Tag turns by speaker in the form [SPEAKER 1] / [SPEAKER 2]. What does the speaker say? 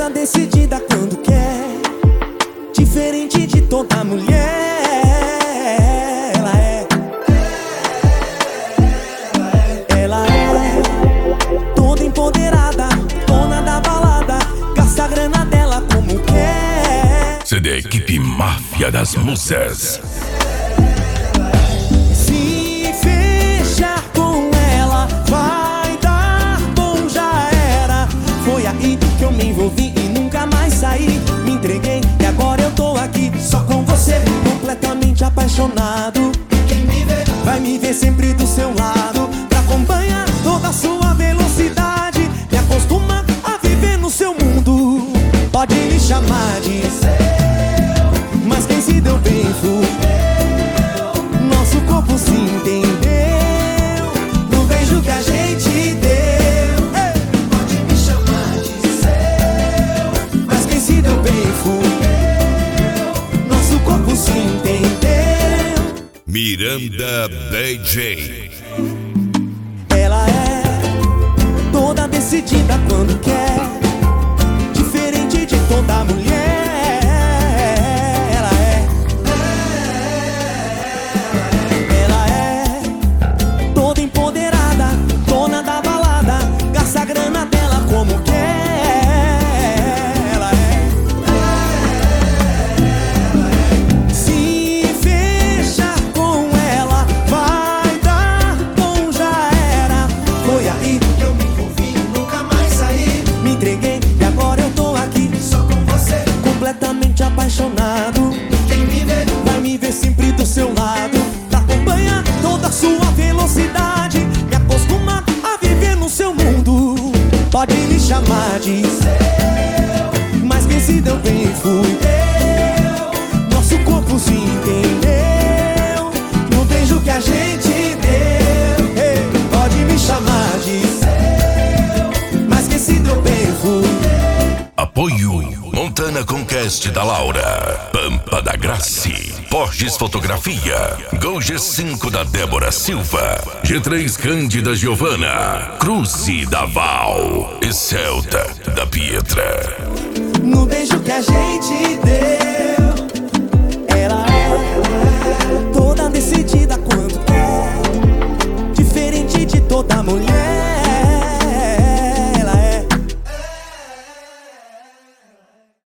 [SPEAKER 1] toda decidida quando quer, diferente de toda mulher. Ela é toda empoderada, dona da balada, gasta a grana dela como quer.
[SPEAKER 2] CD Equipe Máfia das Musas.
[SPEAKER 1] Se fechar com ela, vai dar bom, já era. Foi aí que eu me envolvi e nunca mais saí. Me entreguei e agora eu tô aqui só com você, completamente apaixonado. Quem me vê, vai me ver sempre do seu lado, pra acompanhar toda a sua velocidade. Me acostuma a viver no seu mundo. Pode me chamar de seu, mas quem se deu bem fui eu. Nosso corpo se entendeu no beijo que a gente deu. Pode me chamar de seu, mas quem se deu bem fui eu. Nosso corpo se entendeu.
[SPEAKER 2] Miranda DJ.
[SPEAKER 1] Ela é toda decidida quando quer, diferente de toda mulher. Ela é toda empoderada, dona da balada, gasta a grana dela como quer. Ela é. Se fechar com ela, vai dar bom, já era. Foi aí que eu me envolvi, nunca mais saí. Me entreguei e agora eu tô aqui só com você, completamente apaixonado. Quem me vê, vai me ver sempre do seu lado, pra acompanhar toda a sua velocidade. Me acostuma a viver no seu mundo. Pode me chamar de seu, mas quem se deu bem fui eu. Nosso corpo se entendeu no beijo que a gente deu. Ei, pode me chamar de seu, mas quem se deu bem fui eu.
[SPEAKER 2] Apoio Montana Conquest da Laura, Pampa da Graci, Borges Fotografia, Gol G5 da Débora Silva, G3 Cândida Giovana, Cruze da Val e Celta da Pietra.
[SPEAKER 1] No beijo que a gente deu, ela é toda decidida quando quer, diferente de toda mulher.